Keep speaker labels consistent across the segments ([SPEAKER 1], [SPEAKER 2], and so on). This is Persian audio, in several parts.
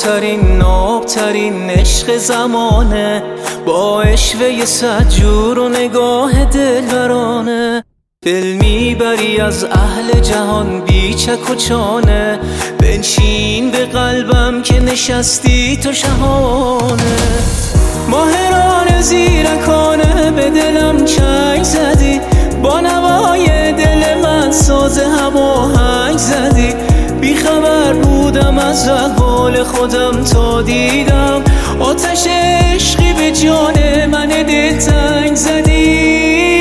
[SPEAKER 1] زیباترین نابترین عشق زمانه، با اشوه صد جور و نگاه دلبرانه. دل میبری از اهل جهان بی چک و چانه، بنشین به قلبم که نشستی تو شهانه. ماهران زیرکانه به دلم چنگ زدی، با نوای دل من ساز هماهنگ زدی. بیخبر بودم از احوال خودم تا دیدم آتش عشقی به جان من دلتنگ زدی.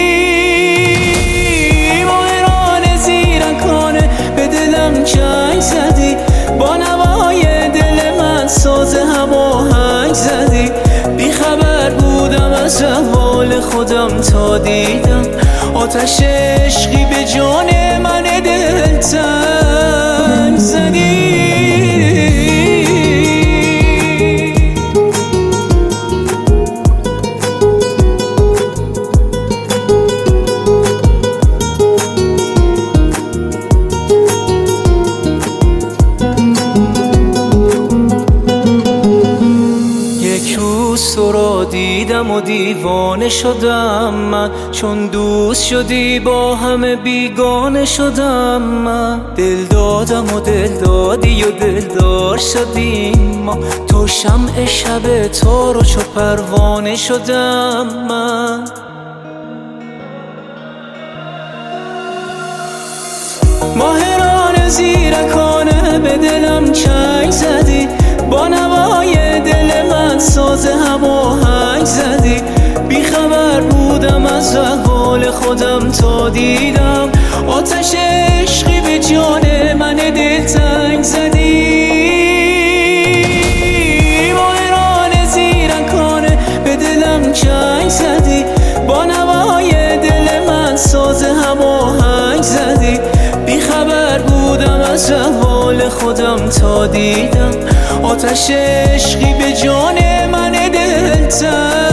[SPEAKER 1] ماهران زیرکانه به دلم چنگ زدی، با نوای دل من ساز هماهنگ زدی. بیخبر بودم از احوال خودم تا دیدم آتش عشقی به جان من دلتنگ زدی. تو را دیدم و دیوانه شدم من، چون دوست شدی با همه بیگانه شدم من. دل دادم و دل دادی و دلدار شدیم ما، تو شمع شب تار و چو پروانه شدم من. ماهران زیرکانه به دلم چنگ زدی، با نوای دل من ساز هماهنگ زدی. بیخبر بودم از احوال خودم تا دیدم آتش عشقی به جان من دلتنگ زدی. ماهران زیرکانه به دلم چنگ زدی، با نوای دل من ساز هماهنگ زدی. بیخبر بودم از احوال خودم تا دیدم آتش عشقی به جان من دلتنگ